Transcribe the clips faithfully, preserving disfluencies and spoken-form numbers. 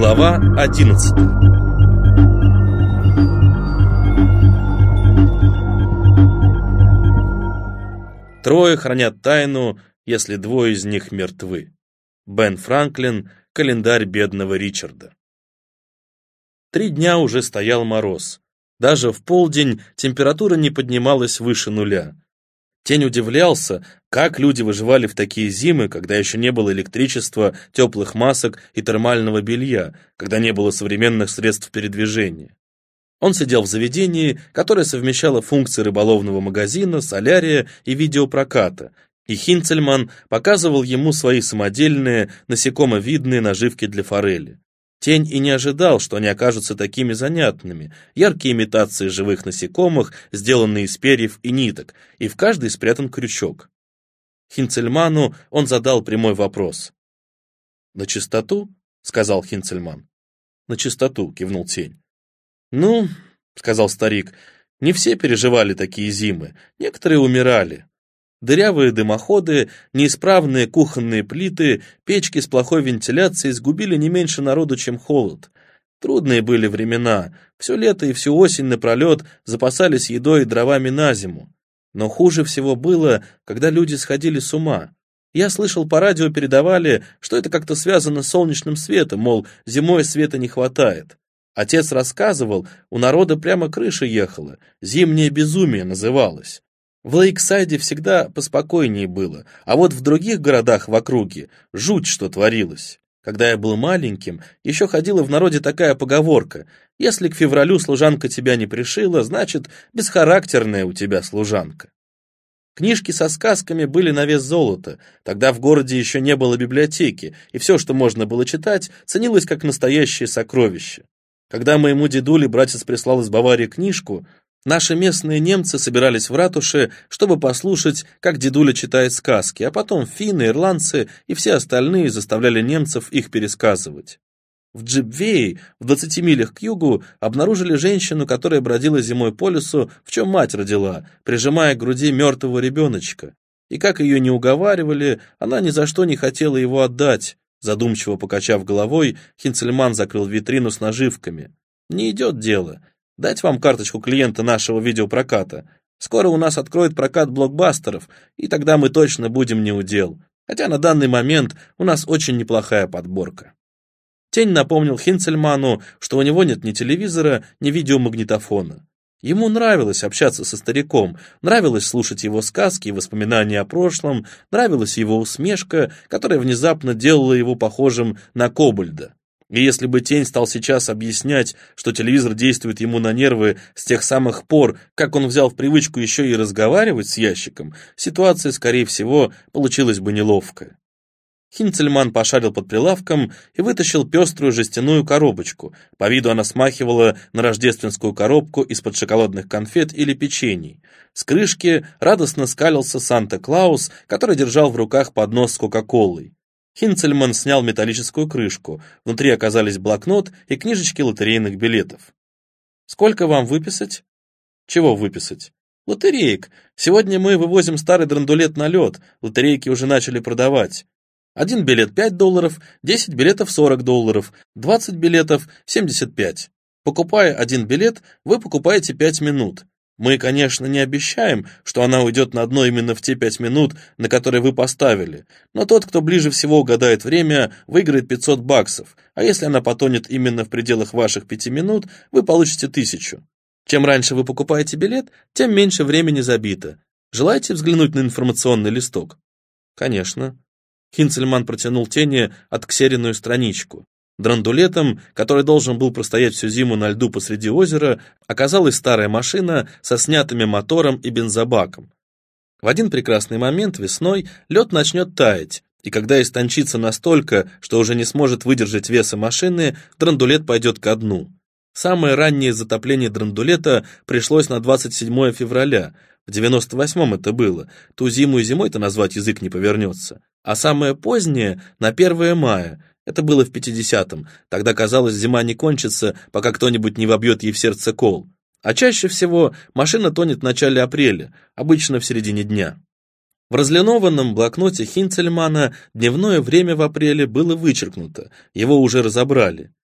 Глава одиннадцатая. Трое хранят тайну, если двое из них мертвы. Бен Франклин, календарь бедного Ричарда. Три дня уже стоял мороз. Даже в полдень температура не поднималась выше нуля. Тень удивлялся, как люди выживали в такие зимы, когда еще не было электричества, теплых масок и термального белья, когда не было современных средств передвижения. Он сидел в заведении, которое совмещало функции рыболовного магазина, солярия и видеопроката, и Хинцельман показывал ему свои самодельные, насекомовидные наживки для форели. Тень и не ожидал, что они окажутся такими занятными, яркие имитации живых насекомых, сделанные из перьев и ниток, и в каждой спрятан крючок. Хинцельману он задал прямой вопрос. «На чистоту?» — сказал Хинцельман. «На чистоту», — кивнул Тень. «Ну, — сказал старик, — не все переживали такие зимы, некоторые умирали. Дырявые дымоходы, неисправные кухонные плиты, печки с плохой вентиляцией сгубили не меньше народу, чем холод. Трудные были времена, все лето и всю осень напролет запасались едой и дровами на зиму. Но хуже всего было, когда люди сходили с ума. Я слышал, по радио передавали, что это как-то связано с солнечным светом, мол, зимой света не хватает. Отец рассказывал, у народа прямо крыша ехала, зимнее безумие называлось. В Лейксайде всегда поспокойнее было, а вот в других городах в округе жуть что творилось. Когда я был маленьким, еще ходила в народе такая поговорка: если к февралю служанка тебя не пришила, значит, бесхарактерная у тебя служанка. Книжки со сказками были на вес золота, тогда в городе еще не было библиотеки, и все, что можно было читать, ценилось как настоящее сокровище. Когда моему дедуле братец прислал из Баварии книжку, наши местные немцы собирались в ратуше, чтобы послушать, как дедуля читает сказки, а потом финны, ирландцы и все остальные заставляли немцев их пересказывать. В Джибвее, в двадцати милях к югу, обнаружили женщину, которая бродила зимой по лесу, в чем мать родила, прижимая к груди мертвого ребеночка. И как ее не уговаривали, она ни за что не хотела его отдать. Задумчиво покачав головой, Хинцельман закрыл витрину с наживками. «Не идет дело. Дать вам карточку клиента нашего видеопроката. Скоро у нас откроют прокат блокбастеров, и тогда мы точно будем не у дел. Хотя на данный момент у нас очень неплохая подборка». Тень напомнил Хинцельману, что у него нет ни телевизора, ни видеомагнитофона. Ему нравилось общаться со стариком, нравилось слушать его сказки и воспоминания о прошлом, нравилась его усмешка, которая внезапно делала его похожим на Кобальда. И если бы Тень стал сейчас объяснять, что телевизор действует ему на нервы с тех самых пор, как он взял в привычку еще и разговаривать с ящиком, ситуация, скорее всего, получилась бы неловкая. Хинцельман пошарил под прилавком и вытащил пеструю жестяную коробочку. По виду она смахивала на рождественскую коробку из-под шоколадных конфет или печений. С крышки радостно скалился Санта-Клаус, который держал в руках поднос с Кока-Колой. Хинцельман снял металлическую крышку. Внутри оказались блокнот и книжечки лотерейных билетов. «Сколько вам выписать?» «Чего выписать?» «Лотереек. Сегодня мы вывозим старый драндулет на лед. Лотерейки уже начали продавать. Один билет пять долларов, десять билетов сорок долларов, двадцать билетов семьдесят пять. Покупая один билет, вы покупаете пять минут. Мы, конечно, не обещаем, что она уйдет на дно именно в те пять минут, на которые вы поставили, но тот, кто ближе всего угадает время, выиграет пятьсот баксов, а если она потонет именно в пределах ваших пяти минут, вы получите тысячу. Чем раньше вы покупаете билет, тем меньше времени забито. Желаете взглянуть на информационный листок?» «Конечно». Хинцельман протянул Тени отксеренную страничку. Драндулетом, который должен был простоять всю зиму на льду посреди озера, оказалась старая машина со снятыми мотором и бензобаком. В один прекрасный момент весной лед начнет таять, и когда истончится настолько, что уже не сможет выдержать веса машины, драндулет пойдет ко дну. Самое раннее затопление драндулета пришлось на двадцать седьмое февраля, в девяносто восьмом это было, ту зиму и зимой-то назвать язык не повернется, а самое позднее на первое мая, это было в пятидесятом, тогда казалось, зима не кончится, пока кто-нибудь не вобьет ей в сердце кол. А чаще всего машина тонет в начале апреля, обычно в середине дня. В разлинованном блокноте Хинцельмана дневное время в апреле было вычеркнуто, его уже разобрали.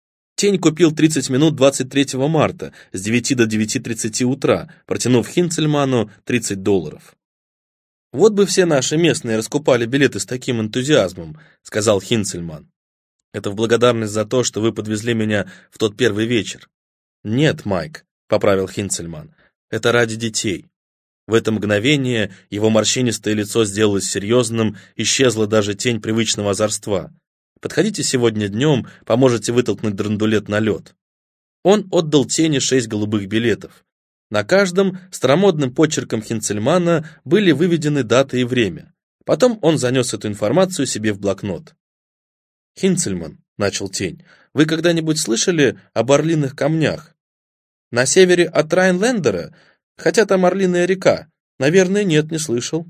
Тень купил тридцать минут двадцать третьего марта с девяти до девяти тридцати утра, протянув Хинцельману тридцать долларов. «Вот бы все наши местные раскупали билеты с таким энтузиазмом», — сказал Хинцельман. «Это в благодарность за то, что вы подвезли меня в тот первый вечер». «Нет, Майк», — поправил Хинцельман, — «это ради детей». В это мгновение его морщинистое лицо сделалось серьезным, исчезла даже тень привычного озорства. «Подходите сегодня днем, поможете вытолкнуть драндулет на лед». Он отдал тени шесть голубых билетов. На каждом старомодным почерком Хинцельмана были выведены дата и время. Потом он занес эту информацию себе в блокнот. «Хинцельман», — начал тень, — «вы когда-нибудь слышали об орлиных камнях? На севере от Райнлендера, хотя там Орлиная река, наверное, нет, не слышал».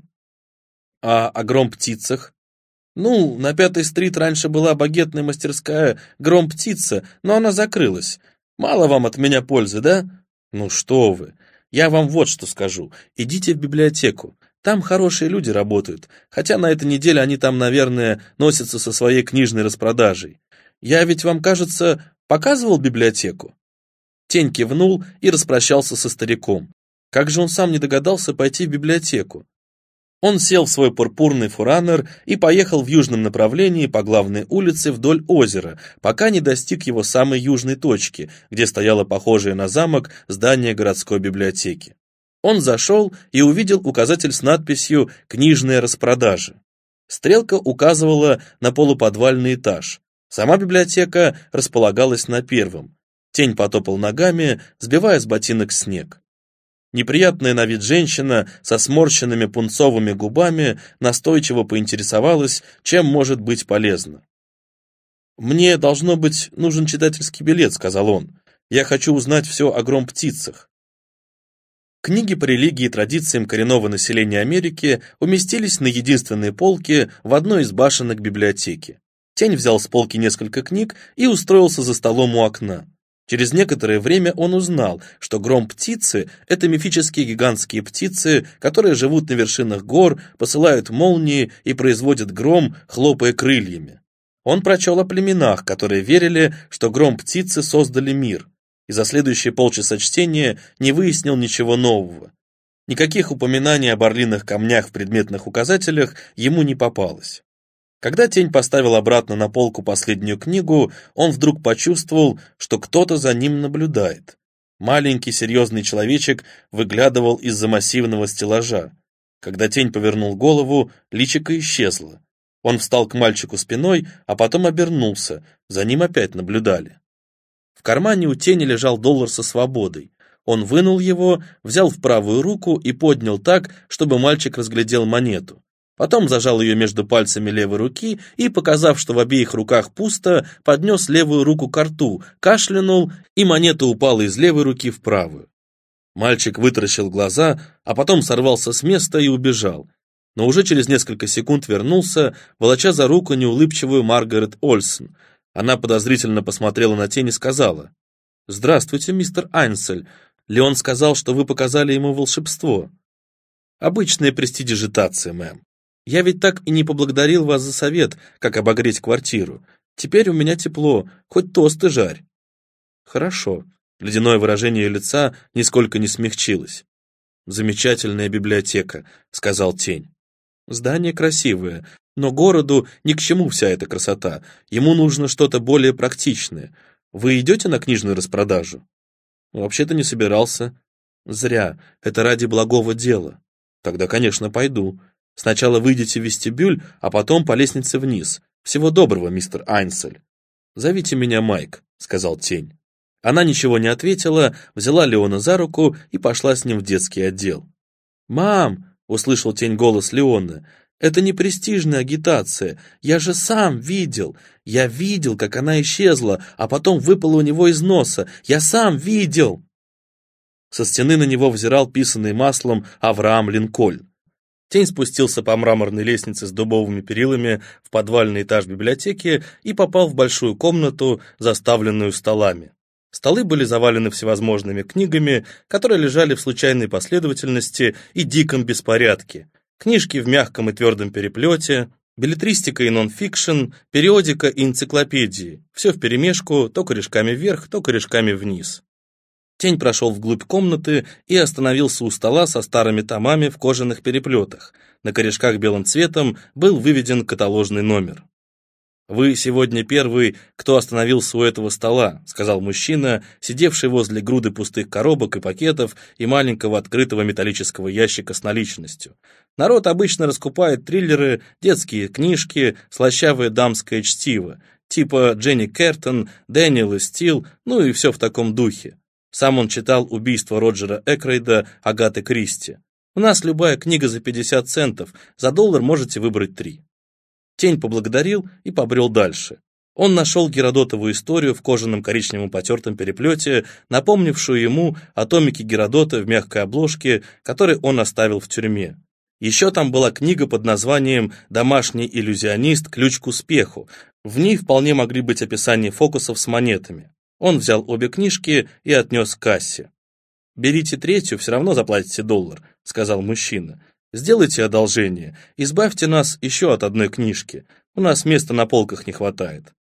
«А о гром-птицах?» «Ну, на Пятой стрит раньше была багетная мастерская «Гром-птица», но она закрылась. Мало вам от меня пользы, да?» «Ну что вы, я вам вот что скажу. Идите в библиотеку. Там хорошие люди работают, хотя на этой неделе они там, наверное, носятся со своей книжной распродажей. Я ведь вам, кажется, показывал библиотеку?» Тень кивнул и распрощался со стариком. Как же он сам не догадался пойти в библиотеку? Он сел в свой пурпурный фуранер и поехал в южном направлении по главной улице вдоль озера, пока не достиг его самой южной точки, где стояло похожее на замок здание городской библиотеки. Он зашел и увидел указатель с надписью «Книжная распродажа». Стрелка указывала на полуподвальный этаж. Сама библиотека располагалась на первом. Тень потопал ногами, сбивая с ботинок снег. Неприятная на вид женщина со сморщенными пунцовыми губами настойчиво поинтересовалась, чем может быть полезно. «Мне, должно быть, нужен читательский билет», — сказал он. «Я хочу узнать все о гром-птицах». Книги по религии и традициям коренного населения Америки уместились на единственной полке в одной из башенок библиотеки. Тень взял с полки несколько книг и устроился за столом у окна. Через некоторое время он узнал, что гром-птицы — это мифические гигантские птицы, которые живут на вершинах гор, посылают молнии и производят гром, хлопая крыльями. Он прочел о племенах, которые верили, что гром-птицы создали мир, и за следующие полчаса чтения не выяснил ничего нового. Никаких упоминаний об орлиных камнях в предметных указателях ему не попалось. Когда тень поставил обратно на полку последнюю книгу, он вдруг почувствовал, что кто-то за ним наблюдает. Маленький серьезный человечек выглядывал из-за массивного стеллажа. Когда тень повернул голову, личико исчезло. Он встал к мальчику спиной, а потом обернулся, за ним опять наблюдали. В кармане у тени лежал доллар со свободой. Он вынул его, взял в правую руку и поднял так, чтобы мальчик разглядел монету. Потом зажал ее между пальцами левой руки и, показав, что в обеих руках пусто, поднес левую руку к рту, кашлянул, и монета упала из левой руки в правую. Мальчик вытаращил глаза, а потом сорвался с места и убежал. Но уже через несколько секунд вернулся, волоча за руку неулыбчивую Маргарет Ольсен. Она подозрительно посмотрела на тень и сказала: «Здравствуйте, мистер Айнсель. Леон сказал, что вы показали ему волшебство». «Обычная престидижитация, мэм. Я ведь так и не поблагодарил вас за совет, как обогреть квартиру. Теперь у меня тепло, хоть тосты жарь». «Хорошо». Ледяное выражение лица нисколько не смягчилось. «Замечательная библиотека», — сказал тень. «Здание красивое, но городу ни к чему вся эта красота. Ему нужно что-то более практичное. Вы идете на книжную распродажу?» «Вообще-то не собирался». «Зря. Это ради благого дела». «Тогда, конечно, пойду. Сначала выйдете в вестибюль, а потом по лестнице вниз. Всего доброго, мистер Айнсель». «Зовите меня Майк», — сказал тень. Она ничего не ответила, взяла Леона за руку и пошла с ним в детский отдел. «Мам!» — услышал тень голос Леона. «Это не престижная агитация. Я же сам видел. Я видел, как она исчезла, а потом выпала у него из носа. Я сам видел!» Со стены на него взирал писанный маслом Авраам Линкольн. Тень спустился по мраморной лестнице с дубовыми перилами в подвальный этаж библиотеки и попал в большую комнату, заставленную столами. Столы были завалены всевозможными книгами, которые лежали в случайной последовательности и диком беспорядке. Книжки в мягком и твердом переплете, Беллетристика и нон-фикшн, периодика и энциклопедии. Все вперемешку, то корешками вверх, то корешками вниз. Тень прошел вглубь комнаты и остановился у стола со старыми томами в кожаных переплетах. На корешках белым цветом был выведен каталожный номер. «Вы сегодня первый, кто остановился у этого стола», сказал мужчина, сидевший возле груды пустых коробок и пакетов и маленького открытого металлического ящика с наличностью. «Народ обычно раскупает триллеры, детские книжки, слащавое дамское чтиво, типа Дженни Кертон, Дэниела Стил, ну и все в таком духе». Сам он читал «Убийство Роджера Экройда» Агаты Кристи. «У нас любая книга за пятьдесят центов, за доллар можете выбрать три». Тень поблагодарил и побрел дальше. Он нашел Геродотову историю в кожаном коричневом потертом переплете, напомнившую ему о томике Геродота в мягкой обложке, который он оставил в тюрьме. Еще там была книга под названием «Домашний иллюзионист. Ключ к успеху». В ней вполне могли быть описания фокусов с монетами. Он взял обе книжки и отнес к кассе. «Берите третью, все равно заплатите доллар», — сказал мужчина. «Сделайте одолжение, избавьте нас еще от одной книжки. У нас места на полках не хватает».